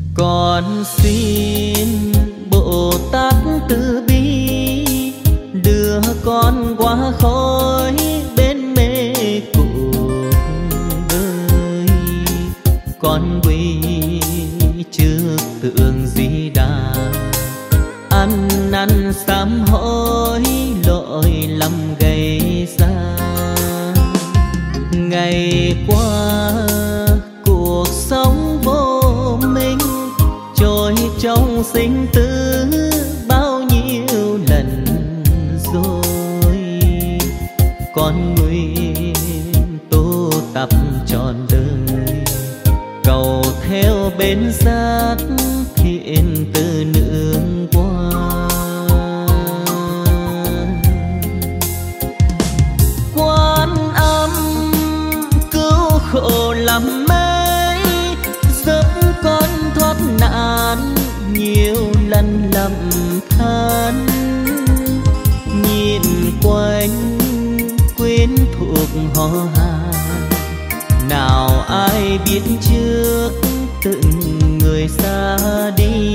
Con xin Bồ Tát từ bi đưa con qua khỏi bên mê cuộc đời. Con quy trước tượng Di Đà, ăn năn sám hối lỗi lầm gây ra. Ngày qua cuộc sống vô minh, trôi trong sinh tử bao nhiêu lần rồi. Con nguyện tu tập trọn đời, cầu theo bên giác thiện từ nương qua. Quan Âm cứu khổ lắm mấy, giúp con thoát nạn nhiều lần lầm than. Nhìn quanh quyến thuộc họ hàng, nào ai biết trước từng người xa đi.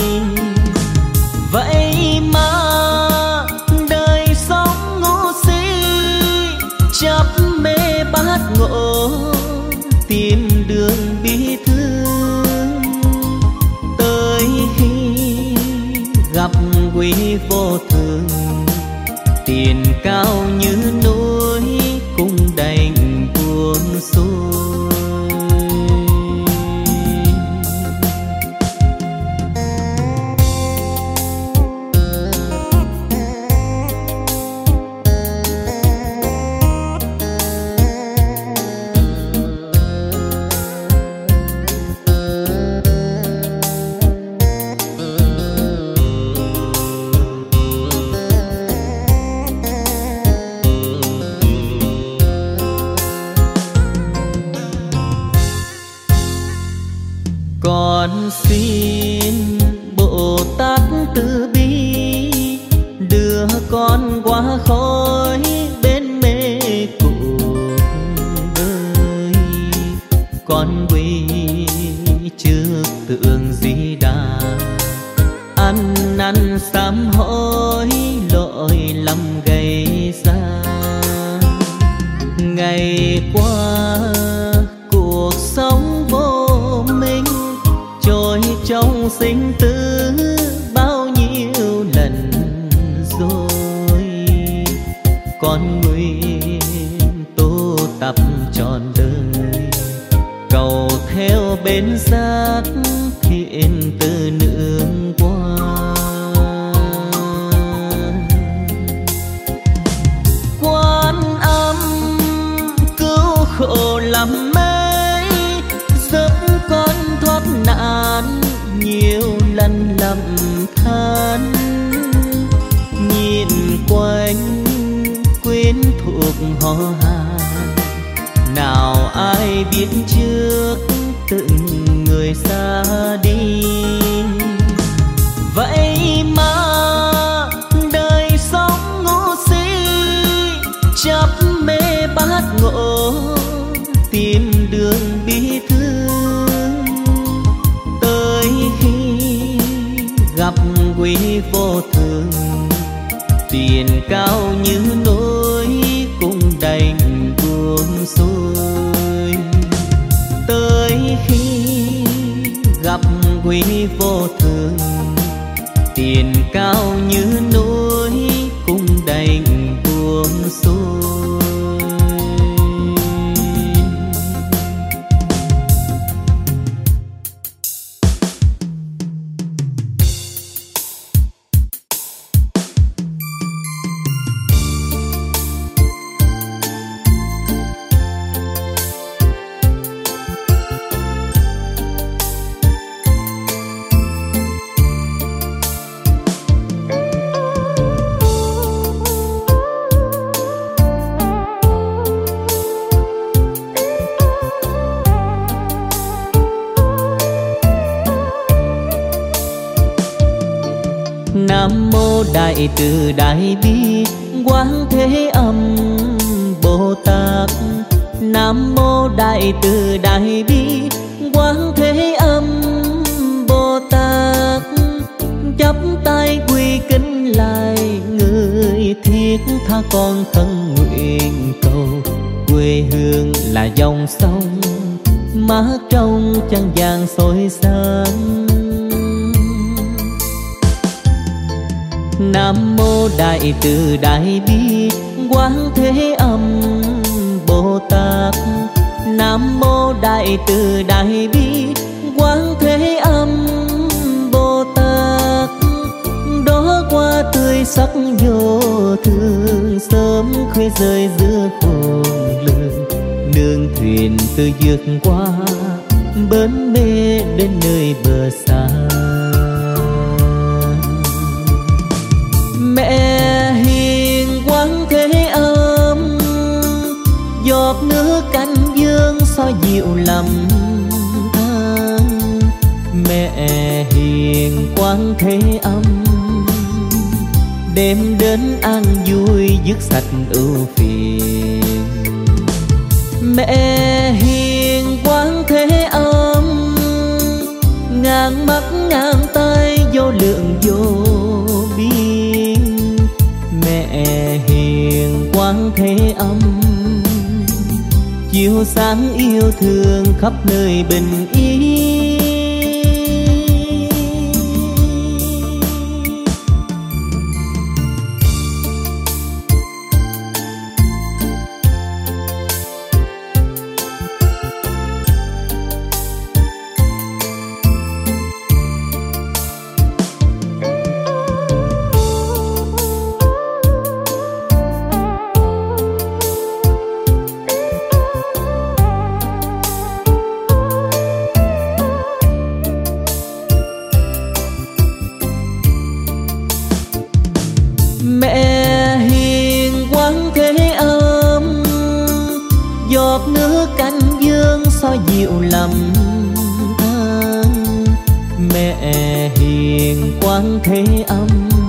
Vậy mà đời sống ngu si, chấp mê bát ngộ tìm đường bi thương. Tới khi gặp quý vô thường, tiền cao như núi cũng đành buông xuôi. Con xin Bồ Tát từ bi đưa con qua khỏi bên mê cuộc đời. Con quy trước tượng Di Đà, ăn năn sám hối lỗi lầm gây ra. Ngày qua cuộc sống vô minh, trôi trong sinh tử bao nhiêu lần rồi. Con nguyện tu tập trọn đời, cầu theo bên giác thiện từ nương qua. Quan Âm cứu khổ lắm mấy, giúp con thoát nạn nhiều lần lầm than. Nhìn quanh quyến thuộc họ hàng, nào ai biết trước từng người xa đi. Vậy mà đời sống ngu si, chấp mê bát ngộ tìm đường bi thương. Tới khi gặp quý vô thường, tiền cao như núi cũng đành buông xuôi. Tới khi gặp quý vô thường, tiền cao như núi cũng đành buông xuôi. Nam mô Đại Từ Đại Bi Quán Thế Âm Bồ Tát. Nam mô Đại Từ Đại Bi Quán Thế Âm tha con khấn nguyện cầu. Quê hương là dòng sông mát trong trăng vàng soi sáng. Nam mô Đại Từ Đại Bi Quán Thế Âm Bồ Tát. Nam mô Đại Từ Đại Bi Quán Thế Âm Bồ Tát. Đó qua tươi sắc vô thường, sớm khuya rơi giữa khôn lường. Nương thuyền từ vượt qua bến mê đến nơi bờ xa. Mẹ hiền Quán Thế Âm, giọt nước cánh dương soi dịu lầm than. Mẹ hiền Quán Thế Âm, đêm đến an vui dứt sạch ưu phiền. Mẹ hiền Quán Thế Âm, ngàn mắt ngàn tay vô lượng vô biên. Mẹ hiền Quán Thế Âm, chiếu sáng yêu thương khắp nơi bình yên. Mẹ hiền Quán Thế Âm, giọt nước cánh dương soi dịu lầm than. Mẹ hiền Quán Thế Âm,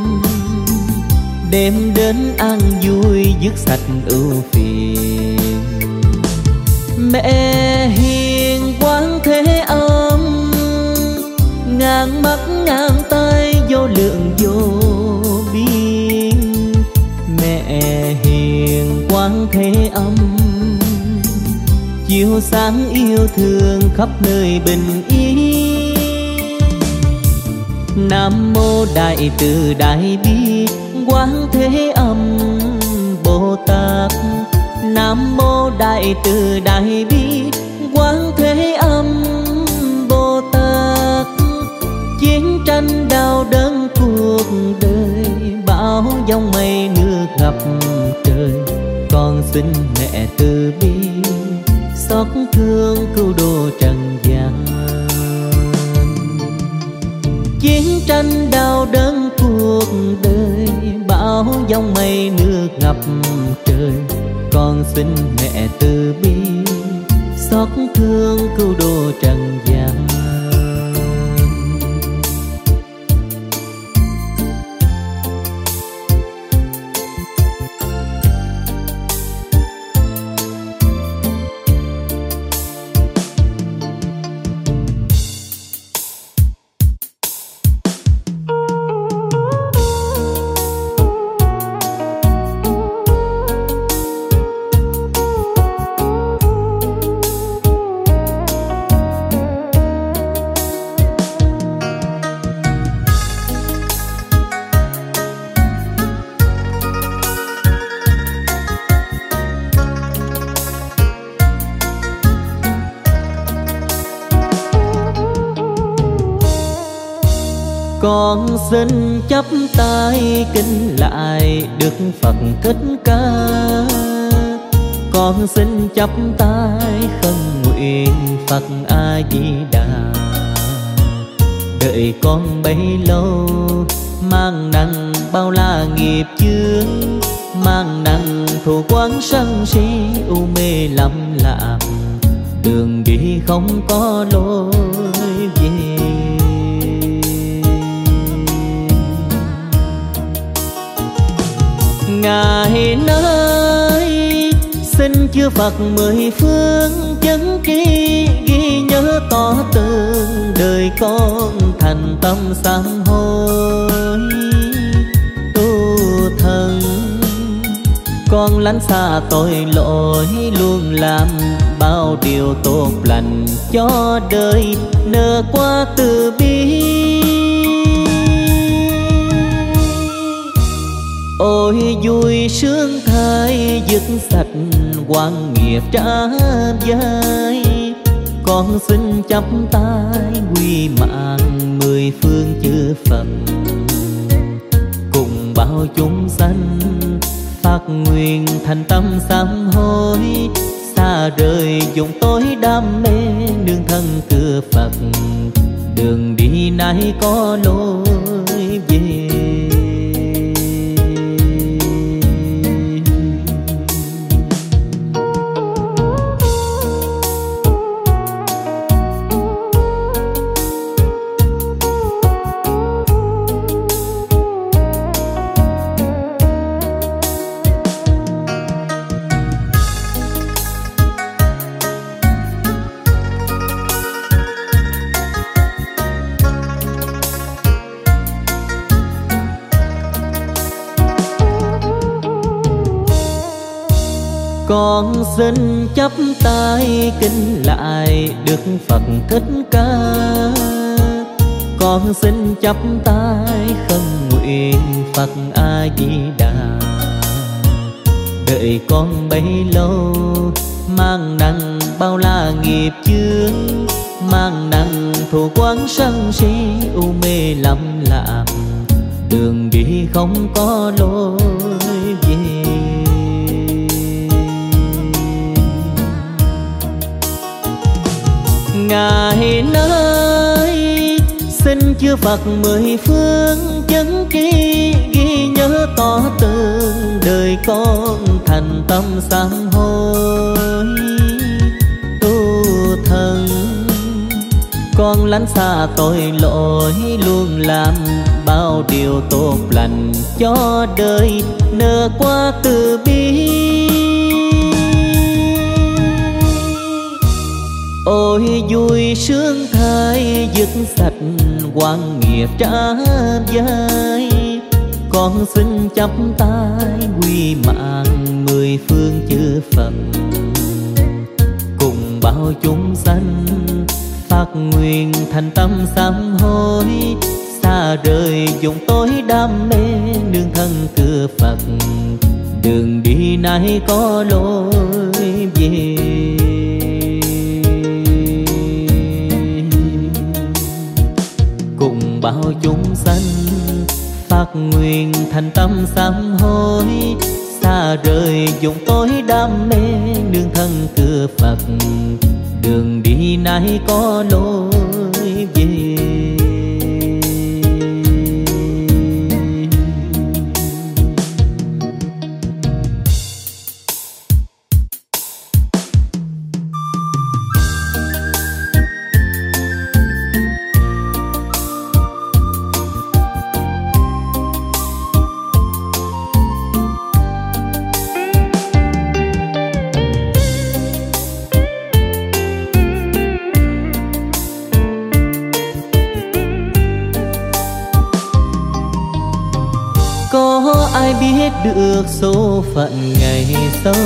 đêm đến an vui dứt sạch ưu phiền. Mẹ hiền Quán Thế Âm, ngàn mắt ngàn tay vô lượng vô biên. Mẹ hiền Quán Thế Âm, chiếu sáng yêu thương khắp nơi bình yên. Nam mô Đại Từ Đại Bi Quán Thế Âm Bồ Tát. Nam mô Đại Từ Đại Bi Quán Thế Âm Bồ Tát. Chiến tranh đau đớn cuộc đời, bão giông mây nước ngập trời. Con xin mẹ từ bi xót thương cứu độ trần gian. Chiến tranh đau đớn cuộc đời, bão giông mây nước ngập trời. Con xin mẹ từ bi xót thương cứu độ trần gian. Con xin chắp tay kính lại Đức Phật Thích Ca. Con xin chắp tay khấn nguyện Phật A Di Đà. Đợi con bấy lâu mang nặng bao la nghiệp chướng, mang nặng thù quán sân si u mê lầm lạc. Đường đi không có lối về. Ngài nơi xin chư Phật mười phương chân tri, ghi nhớ tỏ tường đời con thành tâm sám hối tu thân. Con lánh xa tội lỗi luôn làm bao điều tốt lành cho đời nở qua từ bi. Ôi vui sướng thay dứt sạch oan nghiệp trả vai. Con xin chắp tay quy mạng mười phương chư Phật, cùng bao chúng sanh phát nguyện thành tâm sám hối, xa rời dùng tối đam mê nương thân cửa Phật. Đường đi nay có lối về. Con xin chắp tay kính lại Đức Phật Thích Ca. Con xin chắp tay khấn nguyện Phật A Di Đà. Đợi con bấy lâu mang nặng bao la nghiệp chướng, mang nặng thù quán sân si u mê lầm lạc. Đường đi không có lối về. Ngài nơi xin chư Phật mười phương chứng tri, ghi nhớ tỏ tường đời con thành tâm sám hối tu thân. Con lánh xa tội lỗi luôn làm bao điều tốt lành cho đời nở qua từ bi. Ôi vui sướng thay dứt sạch oan nghiệp trả vai. Con xin chắp tay quy mạng mười phương chư Phật, cùng bao chúng sanh phát nguyện thành tâm sám hối, xa rời dùng tối đam mê nương thân cửa Phật. Đường đi nay có lối về. Cùng bao chúng sanh phát nguyện thành tâm sám hối, xa rời dùng tối đam mê nương thân cửa Phật. Đường đi nay có lối về. Có ai biết được số phận ngày sau?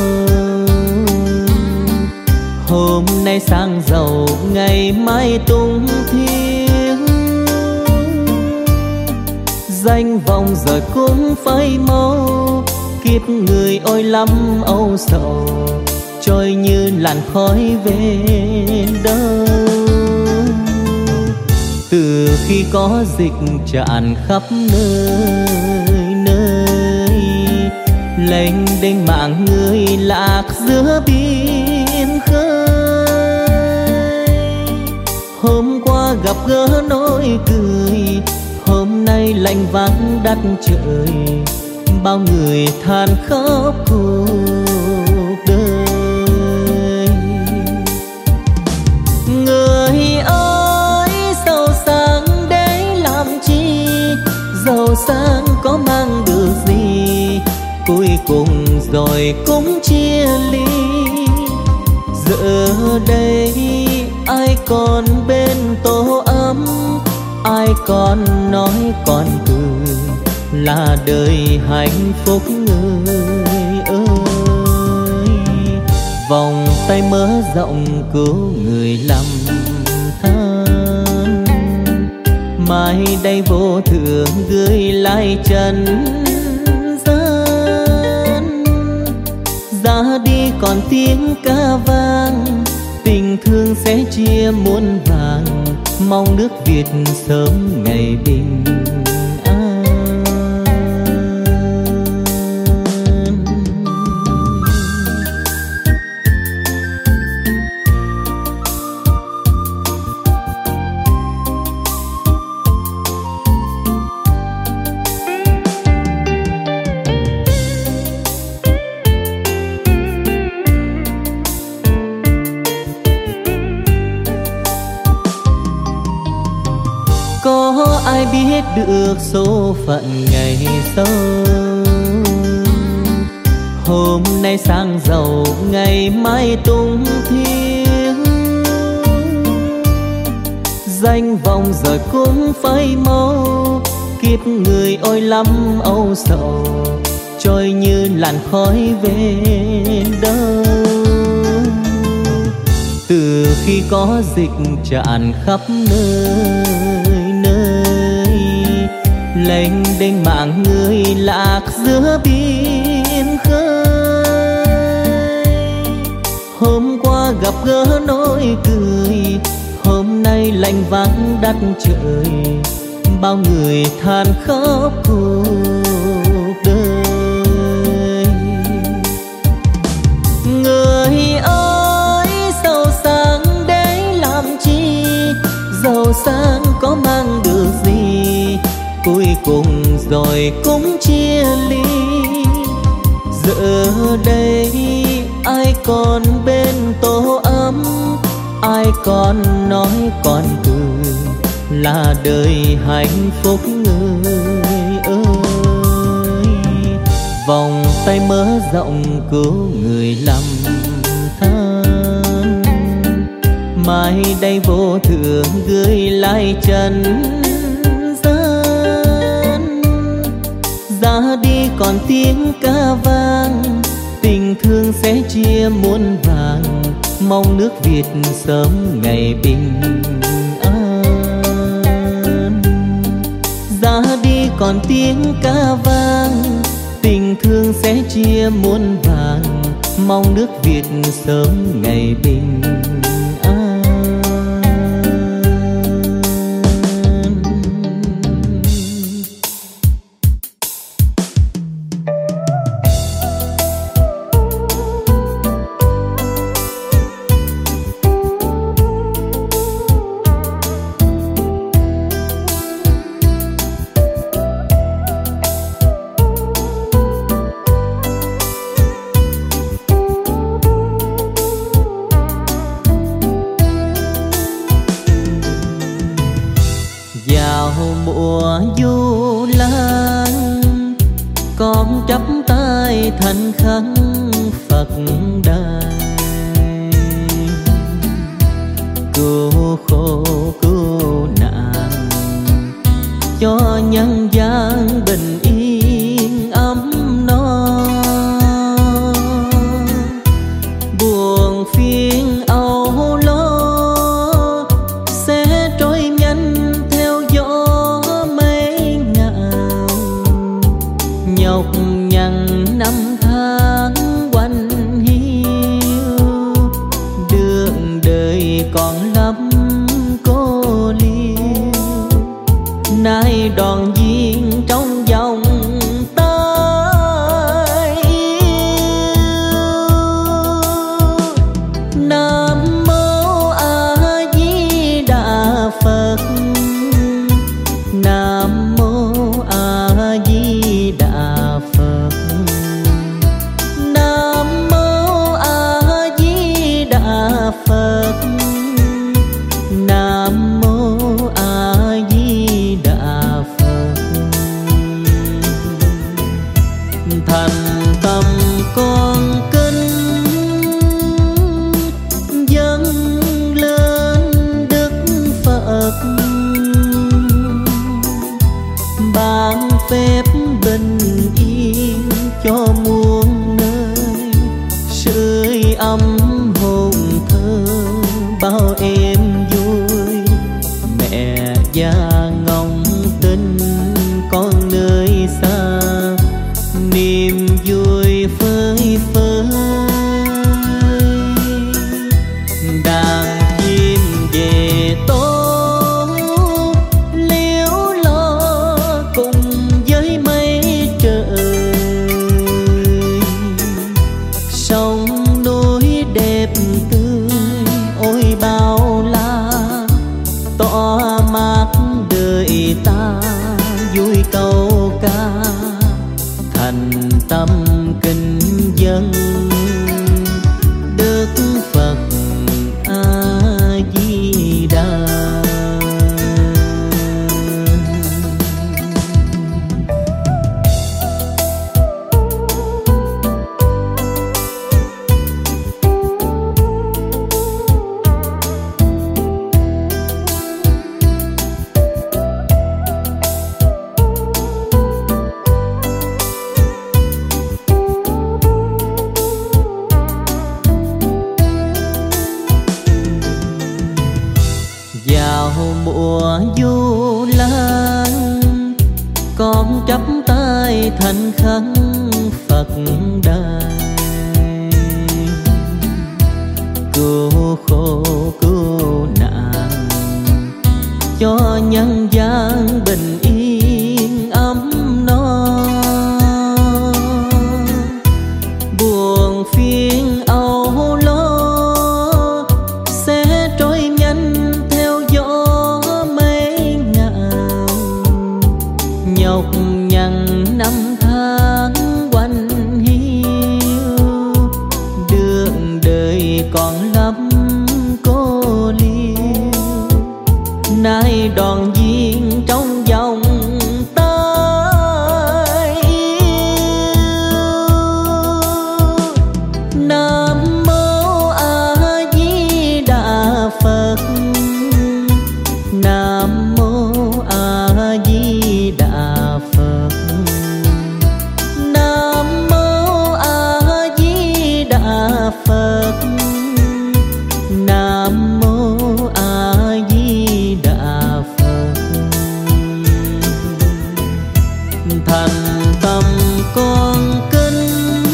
Hôm nay sang giàu, ngày mai tung thiên. Danh vọng rồi cũng phai mau, kiếp người ôi lắm âu sầu, trôi như làn khói về đâu. Từ khi có dịch tràn khắp nơi nơi, lênh đênh mạng người lạc giữa biển khơi. Hôm qua gặp gỡ nói cười, hôm nay lạnh vắng đất trời, bao người than khóc cuộc đời. Người ơi giàu sang để làm chi, giàu sang có mang được gì, cuối cùng rồi cũng chia ly. Giờ đây ai còn bên tổ ấm, ai còn nói còn cười, là đời hạnh phúc người ơi. Vòng tay mở rộng cứu người lầm than, mai đây vô thường gửi lại trần gian. Ra đi còn tiếng ca vang, tình thương sẽ chia muôn vàng, mong nước Việt sớm ngày bình an. Có ai biết được số phận ngày sau, hôm nay sang giàu ngày mai tung thiêng. Danh vọng rồi cũng phai mau, kiếp người ôi lắm âu sầu, trôi như làn khói về đâu. Từ khi có dịch tràn khắp nơi nơi, lênh đênh mạng người lạc giữa biển khơi. Hôm qua gặp gỡ nói cười, hôm nay lạnh vắng đất trời, bao người than khóc cuộc đời. Người ơi giàu sang để làm chi, giàu sang có mang được gì, cuối cùng rồi cũng chia ly. Giờ đây ai còn bên tổ ấm, ai còn nói còn cười, là đời hạnh phúc người ơi. Vòng tay mở rộng cứu người lầm than, mai đây vô thường gửi lại trần gian. Ra đi còn tiếng ca vang, tình thương sẽ chia muôn vàng, mong nước Việt sớm ngày bình an. Ra đi còn tiếng ca vang, tình thương sẽ chia muôn vàng, mong nước Việt sớm ngày bình an. Mùa du lan con chắp tay thành khấn Phật đài, cứu khổ cứu nạn cho nhân gian bình yên ấm no. Buồn phiền âu lo sẽ trôi nhanh theo gió mấy ngàn, nhọc nhằn năm tháng quanh hiu, đường đời còn lắm cô liêu. Nay đoàn viên trong dòng tay yêu, Nam mô A Di Đà Phật, Nam mô A Di Đà Phật, Nam mô A Di Đà Phật, Nam mô A Di Đà Phật. Thành tâm con kính dâng lên Đức Phật, ban phép bình yên cho muôn nơi, sưởi ấm đời ta vui câu ca, thành tâm kính dân Đức Phật A Di Đà. Mùa du lan con chắp tay thành khấn Phật đài, cứu khổ cứu nạn cho nhân gian bình yên ấm no. Buồn phiền âu lo sẽ trôi nhanh theo gió nhọc nhằn năm tháng quanh hiu, đường đời còn lắm cô liêu. Nay đoàn viên trong vòng tay yêu. Nam mô A Di Đà Phật, Nam mô A Di Đà Phật, Nam mô A Di Đà Phật, Nam mô A Di Đà Phật. Thành tâm con kính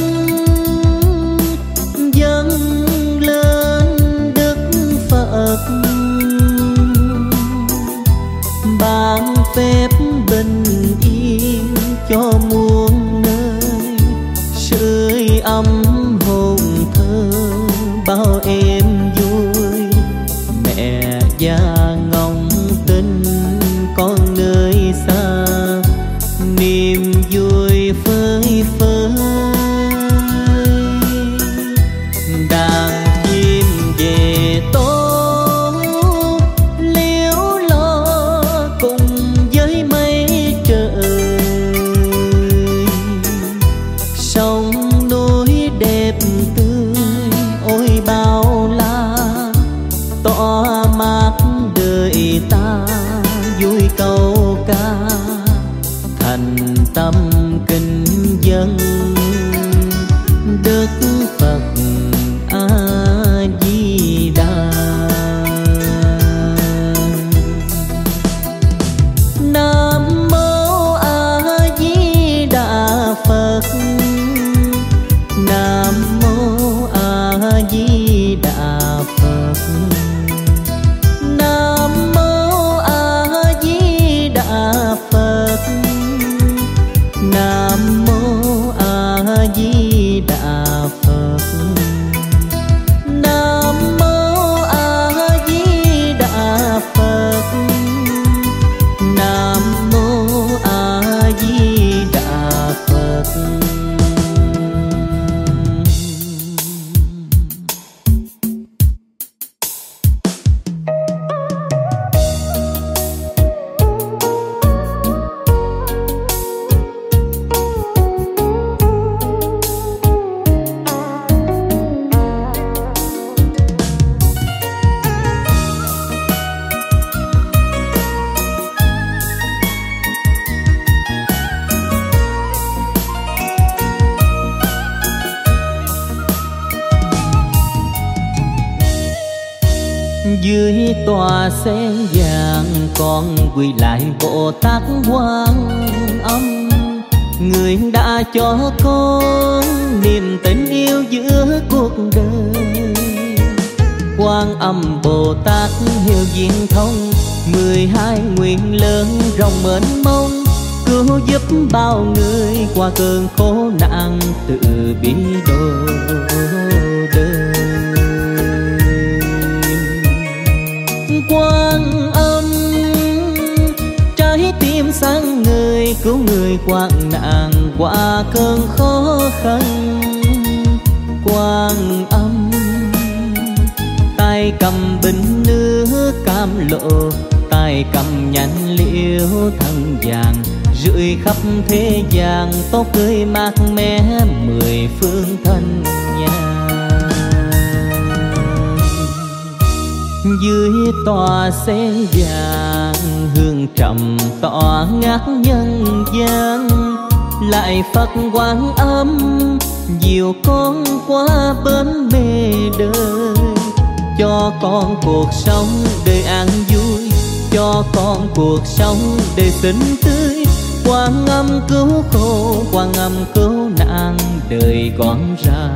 dâng lên Đức Phật, ban phép bình yên cho muôn nơi, sưởi ấm hồn thơ bao em vui. Mẹ già ngóng tin con nơi xa, niềm vui phơi phới. Đàn chim về tối liếu lo cùng với mây trời, sông núi đẹp tươi ôi bao la, tỏa mát đời ta vui câu ca, thành tâm kính dân Đức Phật A Di Đà. Nam mô A Di Đà Phật, Nam mô A Di Đà Phật, Nam mô A Di Đà Phật, Nam mô A Di Đà Phật, Nam mô A Di Đà Phật, Nam mô A Di Đà Phật. Dưới tòa sen vàng con quỳ lại Bồ Tát Quan Âm, người đã cho con niềm tình yêu giữa cuộc đời. Quan Âm Bồ Tát hiệu diện thông, 12 nguyện lớn rộng mênh mông, cứu giúp bao người qua cơn khổ nạn tự bi đổ đời. Quan Âm trái sáng người cứu người quang nạn qua cơn khó khăn. Quan Âm tay cầm bình nước cam lộ, tay cầm nhánh liễu thân vàng, rưỡi khắp thế gian tóc tươi mát mẻ mười phương thân nhà. Dưới tòa sen vàng hương trầm tỏa ngát nhân gian, lại Phật Quan Âm dìu con qua bến mê đời. Cho con cuộc sống đời an vui, cho con cuộc sống đời xinh tươi. Quan Âm cứu khổ, Quan Âm cứu nạn đời con ra.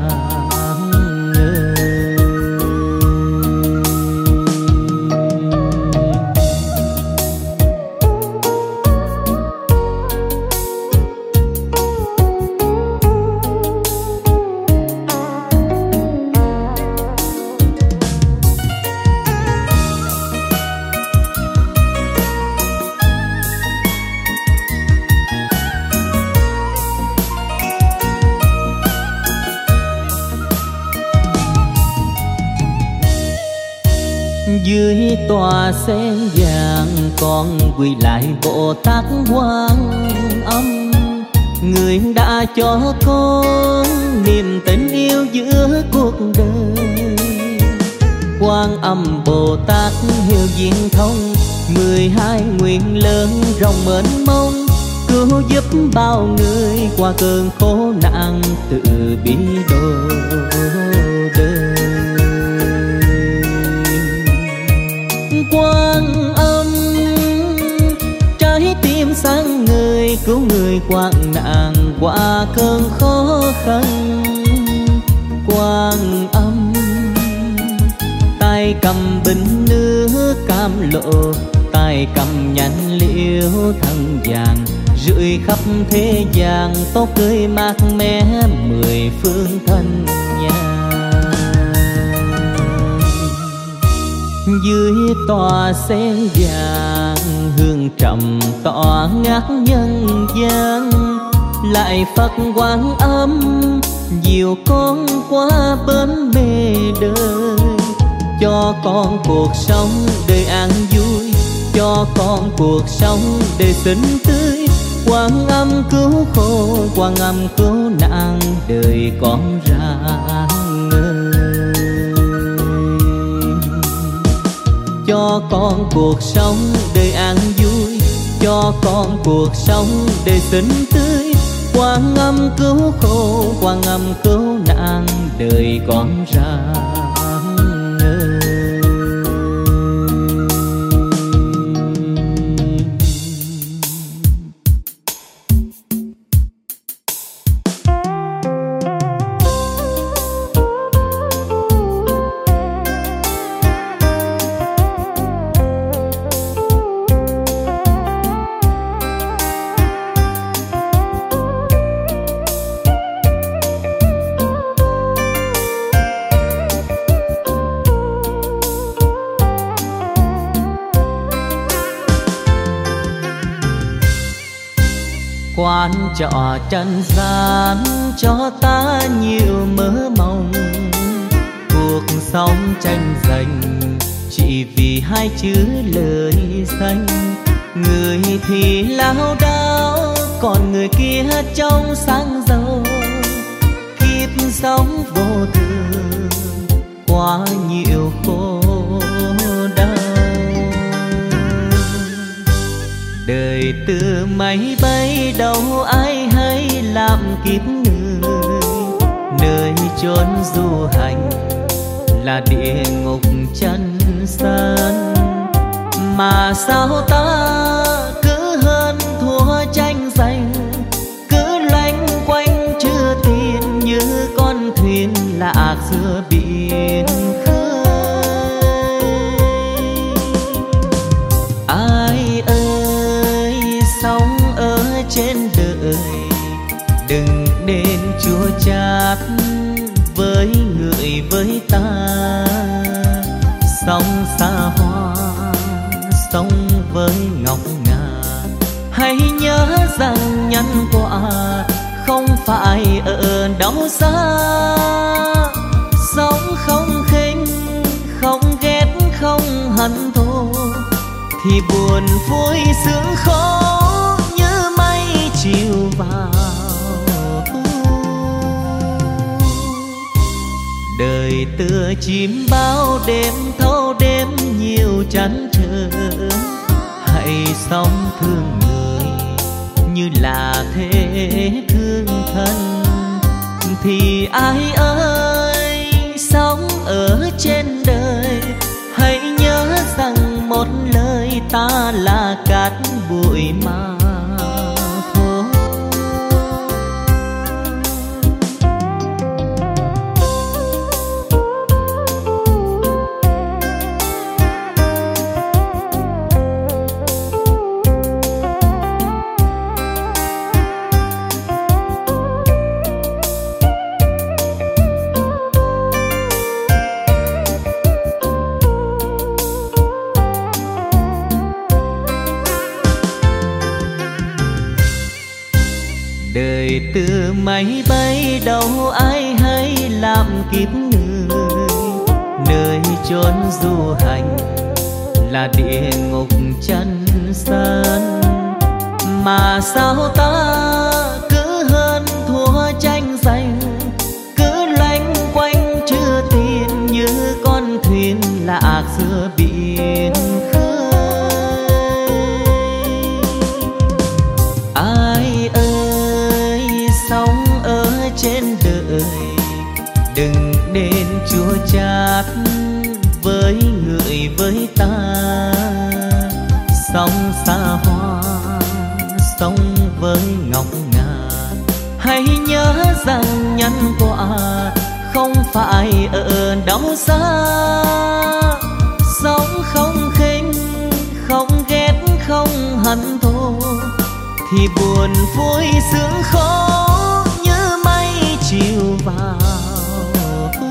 Dưới tòa sen vàng con quỳ lại Bồ Tát Quan Âm, người đã cho con niềm tình yêu giữa cuộc đời. Quan Âm Bồ Tát hiểu viên thông, 12 nguyện lớn rộng mênh mông, cứu giúp bao người qua cơn khổ nạn tự bi đổ đời. Quan Âm trái tim sáng người cứu người quang nạn qua cơn khó khăn. Quan Âm tay cầm bình nước cam lộ, tay cầm nhánh liễu thân vàng, rưỡi khắp thế gian tóc tươi mát mẻ mười phương thân nhà. Dưới tòa sen vàng hương trầm tỏa ngát nhân gian, lại Phật Quan Âm dìu con qua bến mê đời. Cho con cuộc sống đời an vui, cho con cuộc sống đời xinh tươi. Quan Âm cứu khổ, Quan Âm cứu nạn đời con ra ngời. Cho con cuộc sống đời an vui, cho con cuộc sống đời xinh tươi. Quan Âm cứu khổ, Quan Âm cứu nạn đời con ra ngời. Quan trọ trần gian cho ta nhiều mơ mộng, cuộc sống tranh giành chỉ vì hai chữ lời danh. Người thì lao đao, còn người kia trong sáng giàu. Kiếp sống vô thường, quá nhiều khổ đau. Đời từ máy bay đâu ai hay làm kiếp người, nơi chốn du hành là địa ngục chân gian. Mà sao ta cứ hơn thua tranh giành, cứ loanh quanh chưa tin như con thuyền lạc giữa biển khơi. Ai ơi sống ở trên đời, đừng nên chua chát với người với ta. Sống xa hoa, sống với ngọc ngà, hãy nhớ rằng nhân quả không phải ở đâu xa. Sống không khinh, không ghét, không hận thù, thì buồn vui sướng khó như mây chiều vào thu. Đời tựa chim bao đêm thâu đêm nhiều trăn trở, hãy sống thương người như là thế thương thân. Thì ai ơi sống ở trên đời, hãy nhớ rằng một lời ta là cát bụi mà thôi. Đời từ máy bay đâu ai hay làm kiếp người, nơi chốn du hành là địa ngục chân gian. Mà sao ta cứ hơn thua tranh giành, cứ loanh quanh chưa tin như con thuyền lạc giữa biển khơi. Ai ơi sống ở trên đời, đừng nên chua chát với người với ta. Sống xa hoa, sống với ngọc ngà, hãy nhớ rằng nhân quả không phải ở đâu xa. Sống không khinh, không ghét, không hận thù, thì buồn vui sướng khó như mây chiều vào thu.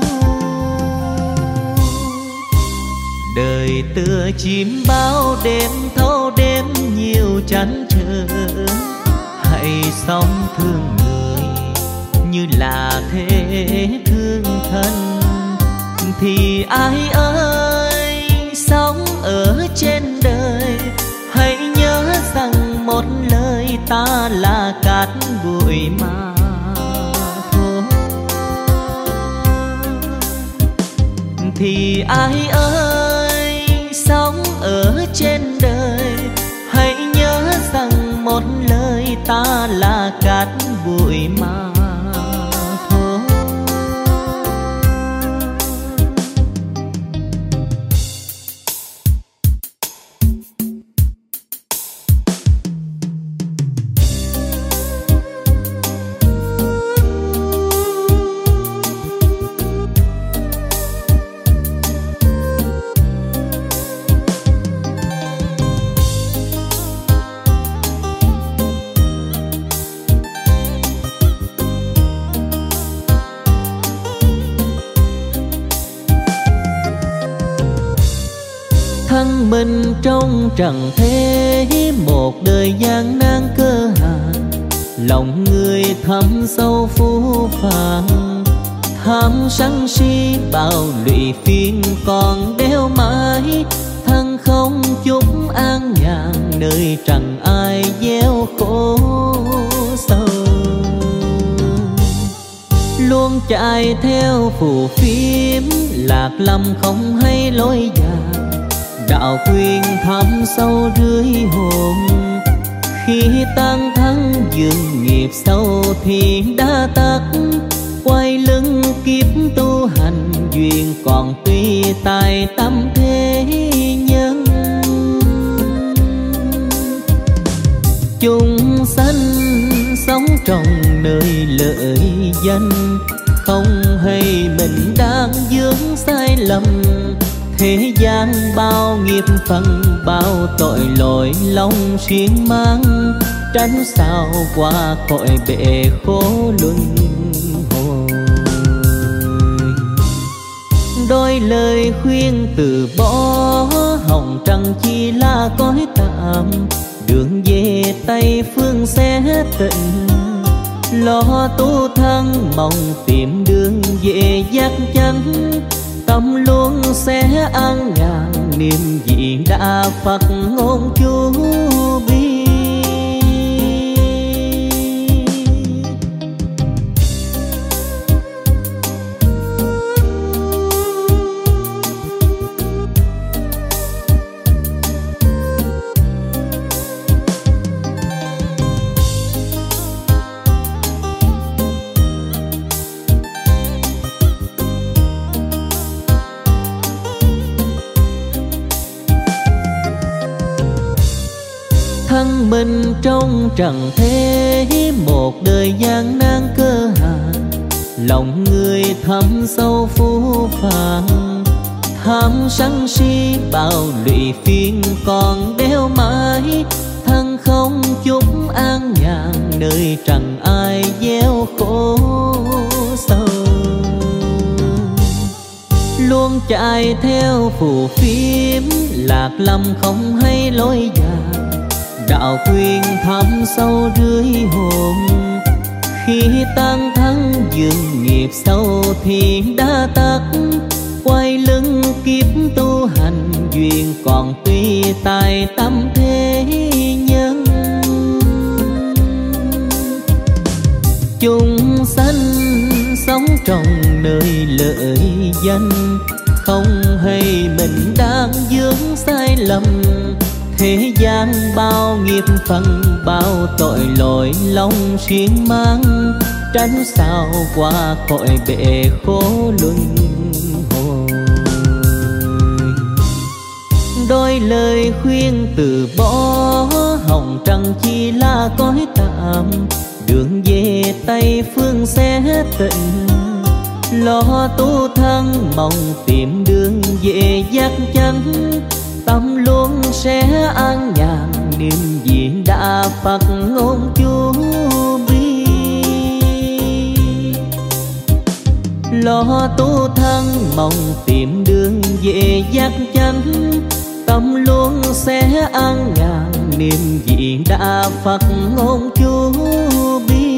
Đời tựa chim bao đêm thâu đêm nhiều trăn trở, hãy sống thương người như là thế thương thân. Thì ai ơi sống ở trên đời, hãy nhớ rằng một lời ta là cát bụi mà thôi. Thì ai ơi sống ở trên đời, hãy nhớ rằng một lời ta là cát bụi mà thôi. Thân mình trong trần thế, một đời gian nan cơ hàn. Lòng người thẳm sâu phũ phàng, tham sân si bao lụy phiền còn đeo mãi. Thân không chút an nhàn, nơi trần ai gieo khổ sầu. Luôn chạy theo phù phiếm, lạc lầm không hay lối dài. Đạo khuyên thẳm sâu rưới hồn, khi tan thắng dường nghiệp sâu thì đã tắt. Quay lưng kiếp tu hành, duyên còn tuy tài tâm thế nhân. Chúng sanh sống trong nơi lợi danh, không hay mình đang vướng sai lầm. Thế gian bao nghiệp phần, bao tội lỗi lòng xuyên mang. Tránh sao qua cõi bể khổ luân hồi. Đôi lời khuyên từ bỏ, hồng trần chỉ là cõi tạm. đường về Tây phương sẽ tịnh. Lo tu thân mong tìm đường về giác chánh, tâm luôn sẽ an nhàn niệm vị đa Phật ngôn chú bi. Thân mình trong trần thế một đời gian nan cơ hàn, lòng người thâm sâu phũ phàng, tham sân si bao lụy phiền còn đeo mãi. Thân không chút an nhàn nơi trần ai gieo khổ sâu, luôn chạy theo phù phiếm lạc lầm không hay lối dài. Đạo quyền thẳm sâu rưới hồn, khi tan thân dừng nghiệp sâu thì đã tắt. Quay lưng kiếp tu hành duyên còn tuy tài tâm thế nhân. Chúng sanh sống trong nơi lợi danh, không hay mình đang vướng sai lầm. Thế gian bao nghiệp phần bao tội lỗi lòng xiên mang, tránh sao qua cõi bể khổ luân hồi. Đôi lời khuyên từ bỏ hồng trần chỉ là cõi tạm, đường về Tây phương sẽ tịnh. Lo tu thân mong tìm đường về giác chánh, tâm luôn sẽ an nhàn niệm diện đa Phật ngôn chú bi. Lo tu thân mong tìm đường về giác chánh, tâm luôn sẽ an nhàn niệm diện đa Phật ngôn chú bi.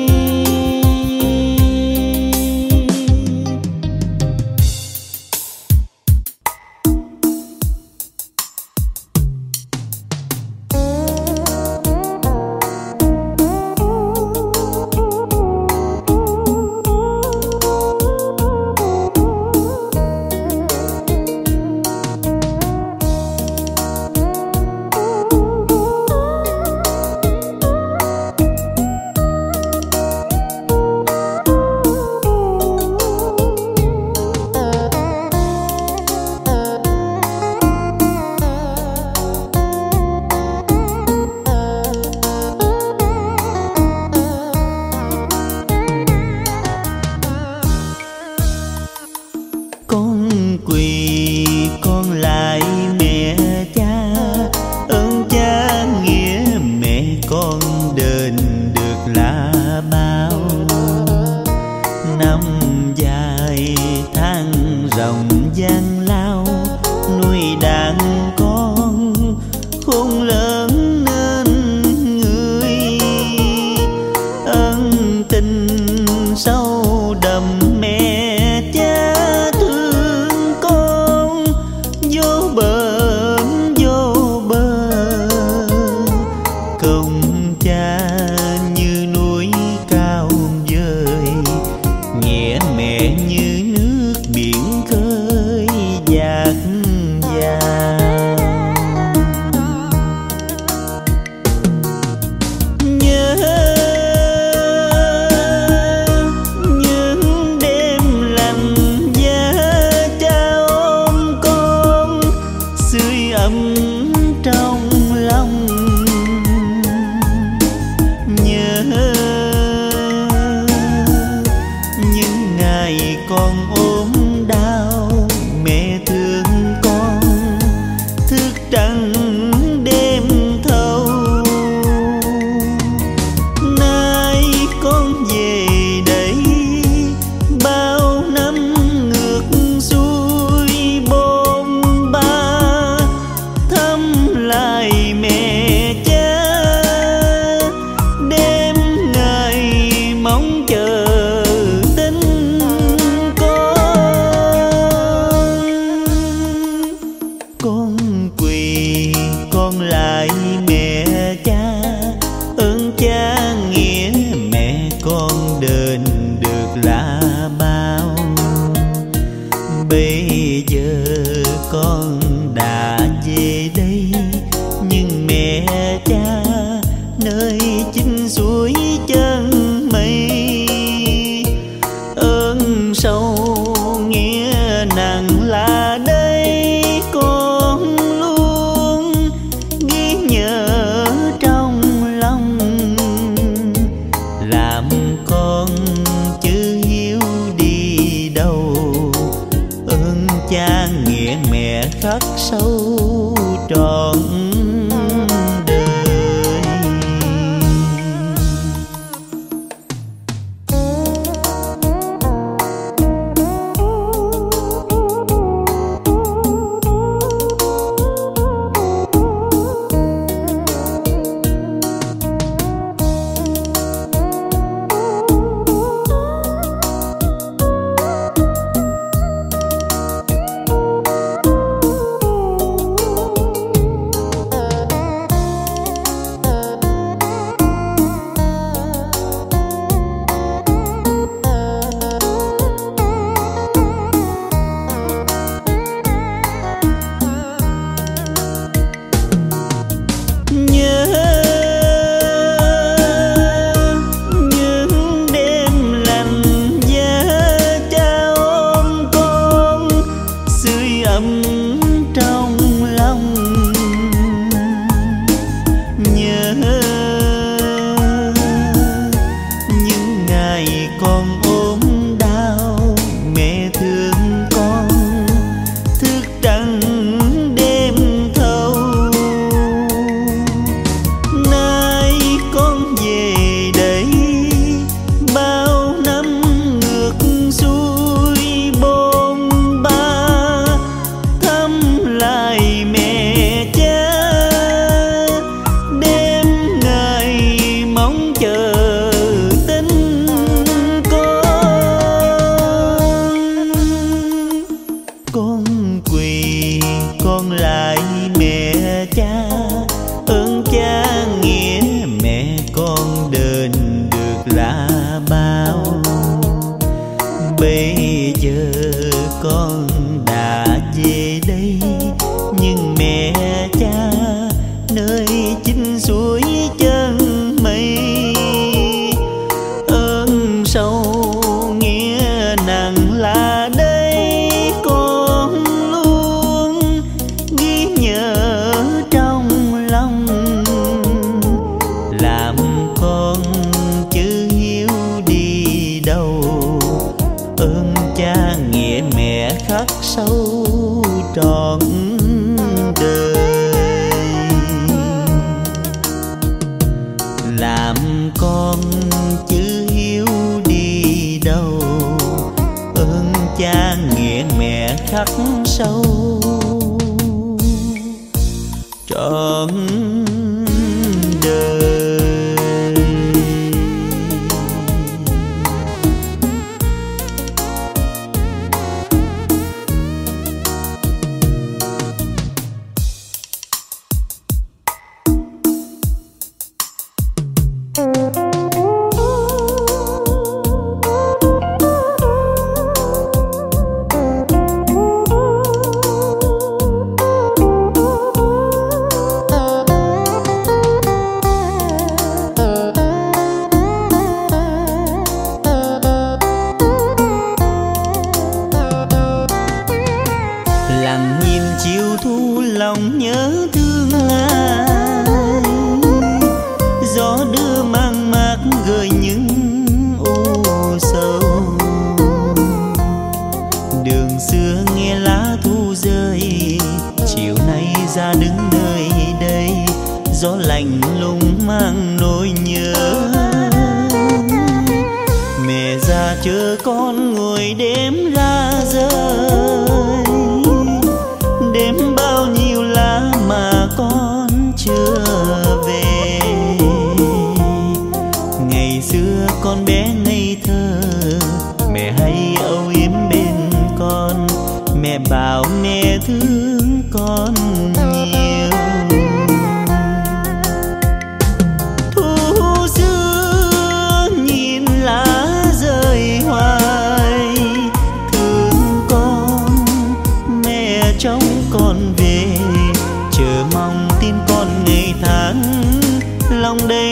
nơi chinh suối chân mây. Ơn sâu nghĩa nặng là đây con luôn ghi nhớ trong lòng. Làm con chứ hiếu đi đâu, ơn cha nghĩa mẹ khắc sâu trọn đời.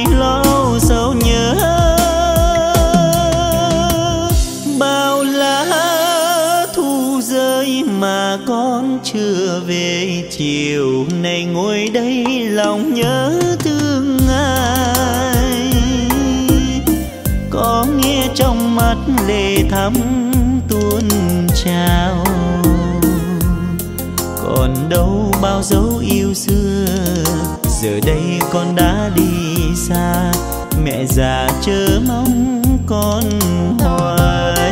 lo sầu nhớ. Bao lá thu rơi mà con chưa về, chiều nay ngồi đây lòng nhớ thương ai. Có nghe trong mắt lệ thắm tuôn trào, còn đâu bao dấu yêu xưa. Giờ đây con đã đi xa, mẹ già chớ mong con hoài.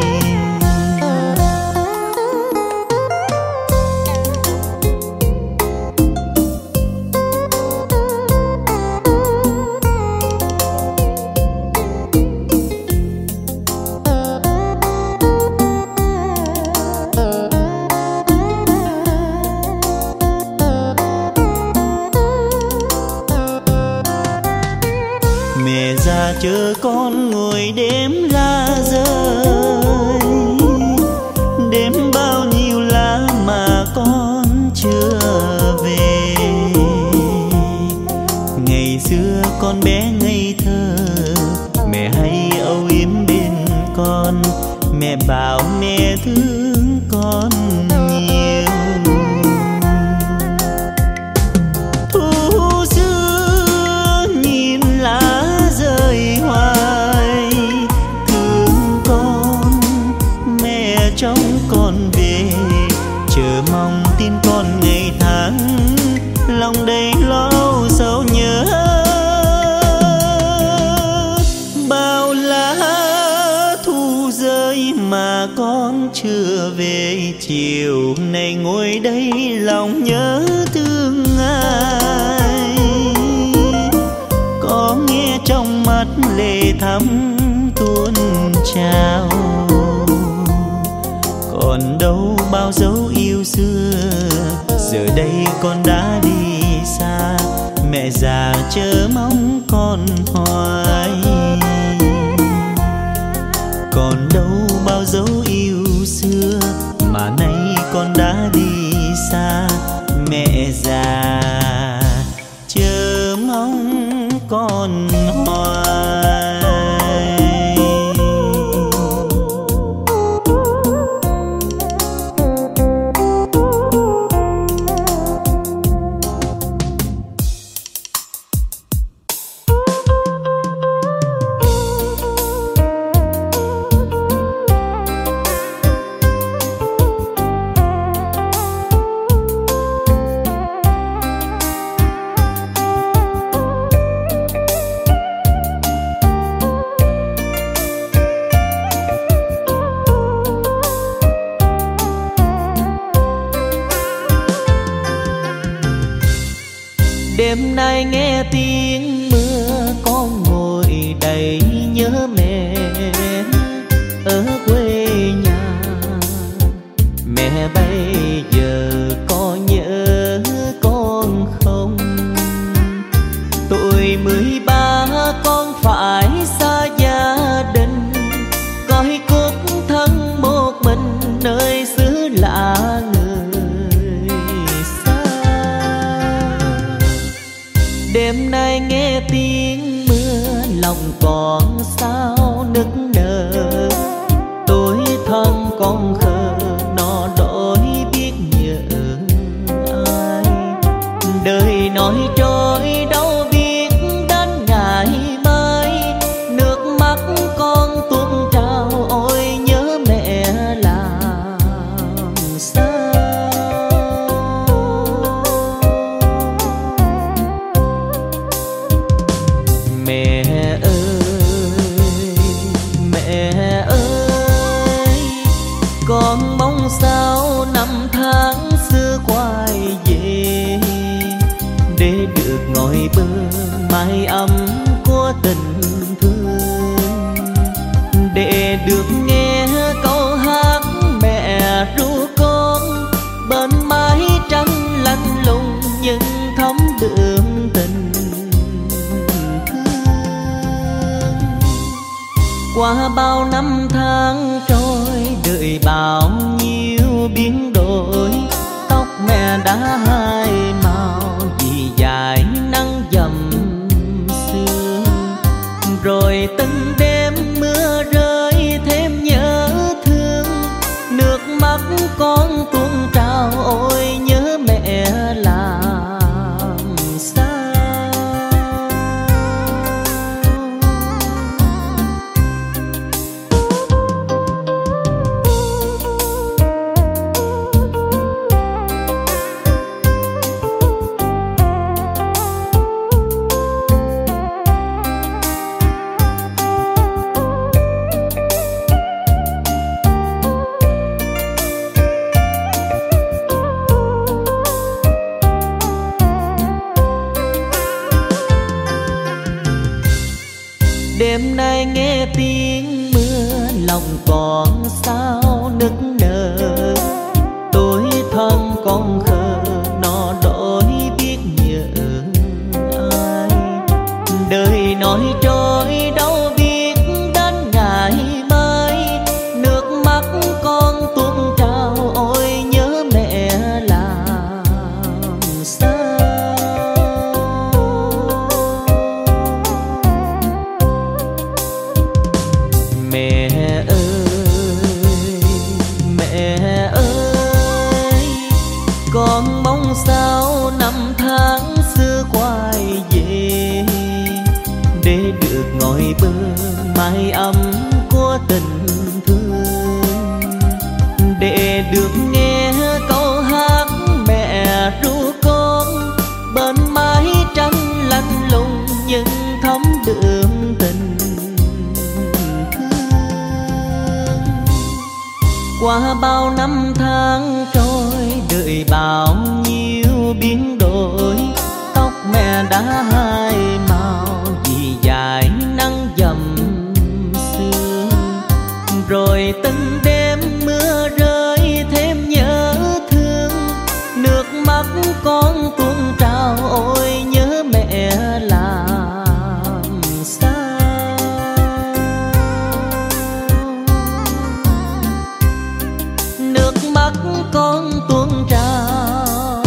Chờ con ngồi đếm lá rơi, đếm bao nhiêu lá mà con chưa về. Ngày xưa con bé ngây thơ, mẹ hay âu yếm bên con. Mẹ bảo mẹ thương con nhiều. Thu xưa nhìn lá rơi hoài, thương con mẹ trong con về. Chờ mong tin con ngày tháng, lòng đầy lo sầu nhớ. Bao lá thu rơi mà con chưa về, chiều nay ngồi đây lòng nhớ thương ai. Có nghe trong mắt lệ thắm tuôn trào, còn đâu bao dấu yêu xưa. Giờ đây con đã đi xa, mẹ già chớ mong con hoài. Còn đâu bao dấu yêu xưa, mà nay con đã đi xa. Mẹ già chớ mong con hoài. Đêm nay nghe tiếng mưa, con ngồi đầy nhớ mẹ ở quê nhà. Mẹ bây giờ có nhớ con không? Tuổi 13 con phải xa gia đình, coi cuộc thân một mình nơi xứ lạ người xa. Đêm nay nghe tiếng mưa, lòng còn sao nức nở. Tuổi thân con khờ, nó đổi biết nhớ ai. Đời nói trôi đâu biết đến ngày mai. Nước mắt con tuôn trào, ôi nhớ mẹ làm sao. Mẹ ơi, con mong sao năm tháng xưa quay về, để được ngồi bên mái ấm của tình thương, để được nghe câu hát mẹ ru con bên mái tranh lạnh lùng nhưng thấm đượm tình thương. Qua bao năm tháng trôi, đời bao nhiêu biến đổi. Tóc mẹ đã hai màu vì dài nắng dầm xưa. Rồi từng đêm mưa rơi thêm nhớ thương, nước mắt con tuôn trào ôi nhớ mẹ làm sao. Đêm nay nghe tiếng mưa lòng còn sao nức nở, tôi thân con khờ nó đổi biết nhớ ai. Đời nói trôi đâu biết đến ngày mai, nước mắt con tuôn trào ôi nhớ mẹ làm sao. Mẹ ơi, con mong sao năm tháng xưa quay về, để được ngồi bên mái ấm của tình thương, để được nghe câu hát mẹ ru con bên mái tranh lạnh lùng nhưng thấm đượm tình. Qua bao năm tháng trôi đợi bao nhiêu biến đổi, tóc mẹ đã hai màu vì dài nắng dầm sương. Rồi từng đêm mưa rơi thêm nhớ thương, nước mắt con tuôn trào ôi nhớ mẹ làm sao. Nước mắt con tuôn trào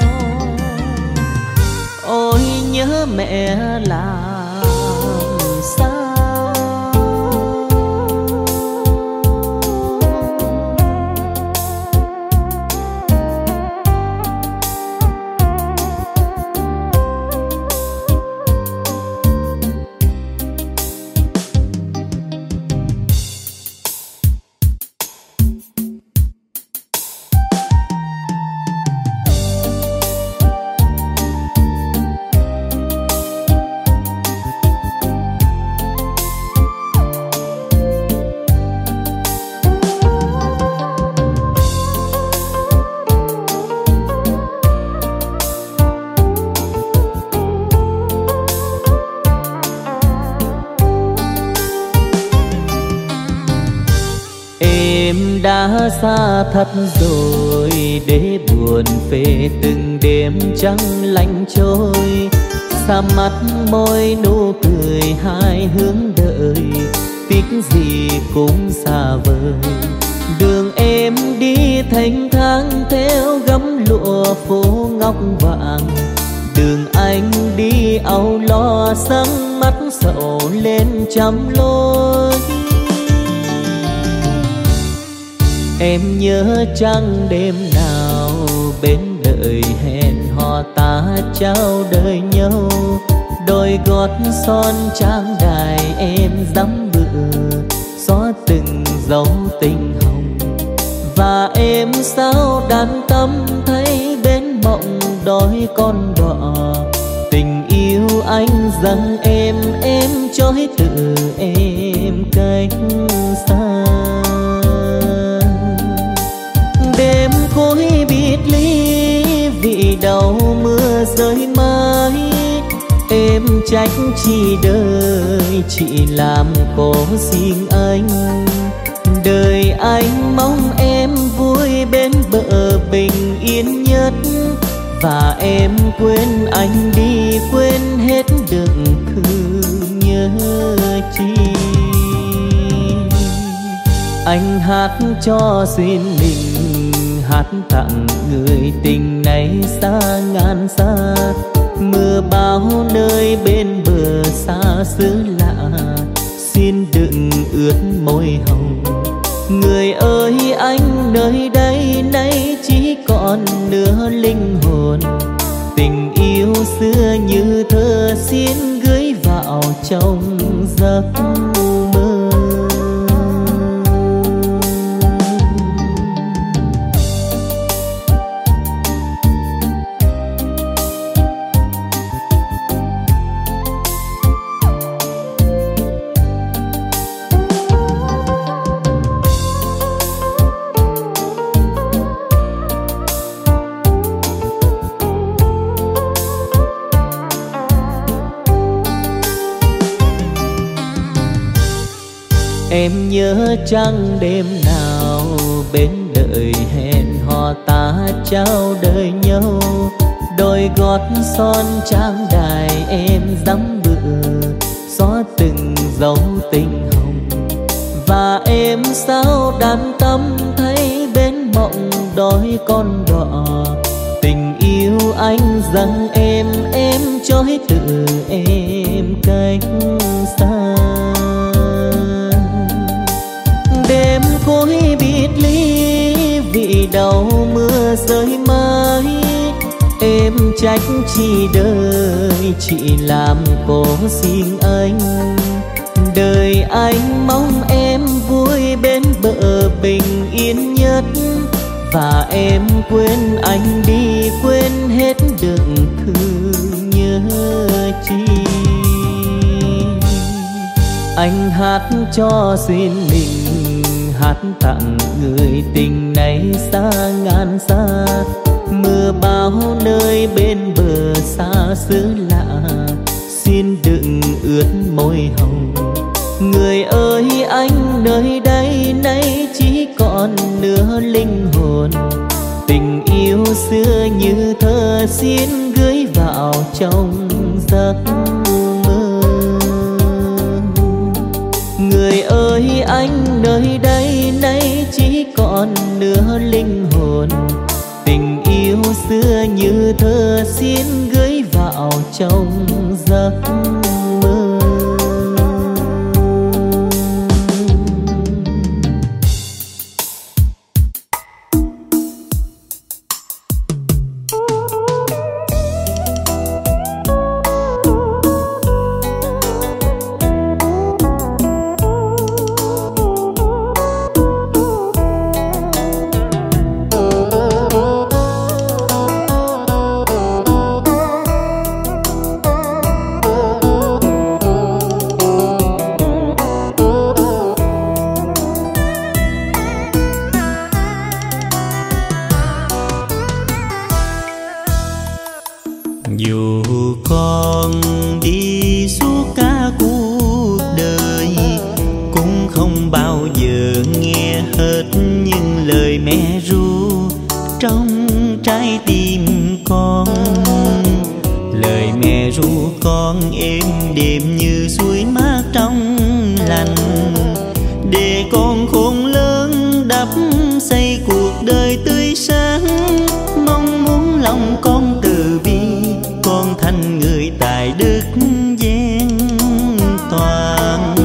ôi nhớ mẹ làm sao. Em đã xa thật rồi để buồn về từng đêm trắng lạnh trôi, xa mắt môi nụ cười hai hướng đợi, tiếc gì cũng xa vời. Đường em đi thanh thang theo gấm lụa phố ngọc vàng, đường anh đi âu lo sáng mắt sầu lên trăm lối. Em nhớ chăng đêm nào bên đời hẹn hò ta trao đời nhau, đôi gót son trang đài em dám bựa xóa từng dấu tình hồng. Và em sao đan tâm thấy bên mộng đói con đỏ, tình yêu anh dâng em trói tự em cách xa. Đêm cuối biệt ly vì đau mưa rơi mãi, em trách chỉ đời chỉ làm cố xin anh. Đời anh mong em vui bên bờ bình yên nhất, và em quên anh đi quên hết đừng thương nhớ chi. Anh hát cho duyên mình, hát tặng người tình này xa ngàn xa. Mưa bão nơi bên bờ xa xứ lạ, môi hồng. Người ơi anh nơi đây nay chỉ còn nửa linh hồn. Tình yêu xưa như thơ xin gửi vào trong giấc mơ. Em nhớ chăng đêm nào bên đời hẹn hò ta trao đời nhau. Đôi gót son trang đài em dám bựa xóa từng dấu tình hồng. Và em sao đan tâm thấy bên mộng đói con đỏ. Tình yêu anh dâng em trói từ em cách xa. Đêm cuối biệt ly vì đau mưa rơi mãi. Em trách chỉ đời chỉ làm cố xin anh. Đời anh mong em vui bên bờ bình yên nhất. Và em quên anh đi quên hết đừng thương nhớ chi. Anh hát cho duyên mình, hát tặng người tình này xa ngàn xa. Mưa bão nơi bên bờ xa xứ lạ xin đừng ướt môi hồng. Người ơi anh nơi đây nay chỉ còn nửa linh hồn. Tình yêu xưa như thơ xin gửi vào trong giấc mơ. Người ơi anh nơi đây nay chỉ còn nửa linh hồn. Tình yêu xưa như thơ xin gửi vào trong giấc mơ. Dù con đi suốt cả cuộc đời cũng không bao giờ nghe hết những lời mẹ ru trong trái tim con. Lời mẹ ru con êm đềm như suối mát trong lành, để con khôn lớn đắp xây cuộc đời tươi sáng. Mong muốn lòng con từ bi, con thành người tài đức vẹn toàn.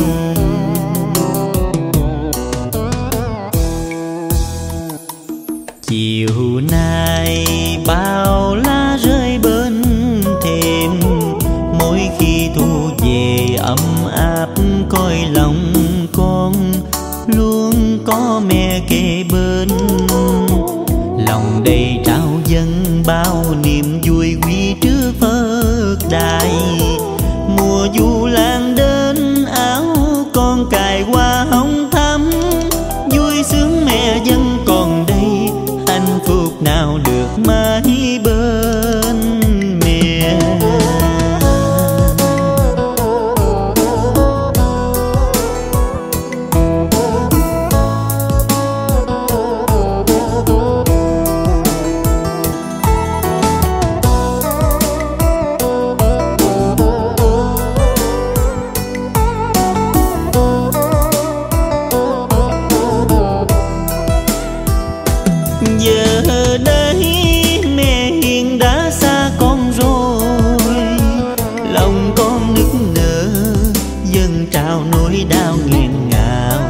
Chiều nay bao lá rơi bên thềm, mỗi khi thu về ấm áp coi lòng con luôn có mẹ kề bên. Lòng đầy trao dâng bao niềm vui quý trước Phật đài. Mùa du lan đến áo con cài hoa hồng thắm, vui sướng mẹ vẫn còn đây, hạnh phúc nào được mãi bên mẹ. Giờ đây mẹ hiền đã xa con rồi, lòng con nức nở dâng trào nỗi đau nghẹn ngào.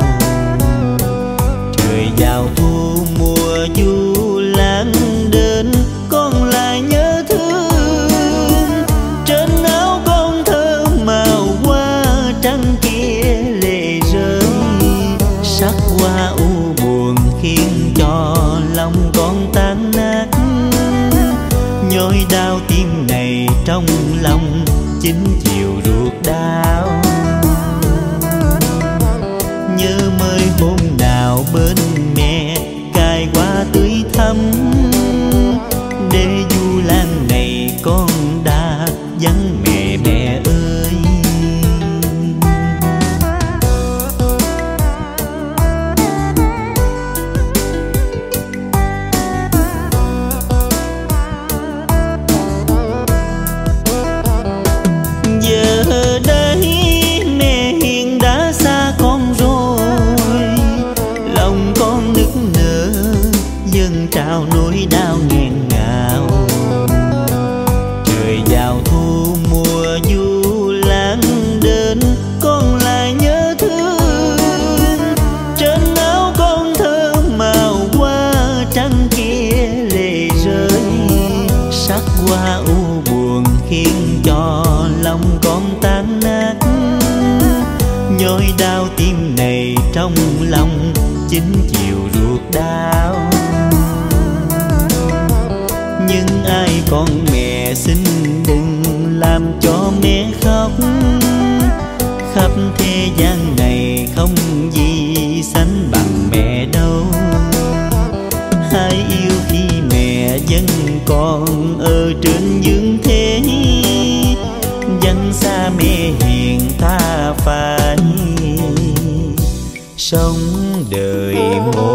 chính chiều ruột đau. Nhưng ai con mẹ xin đừng làm cho mẹ khóc. Khắp thế gian này không gì sánh bằng mẹ đâu. Hãy yêu khi mẹ vẫn còn ở trên dương thế. Vắng xa mẹ hiền ta phải sống đời một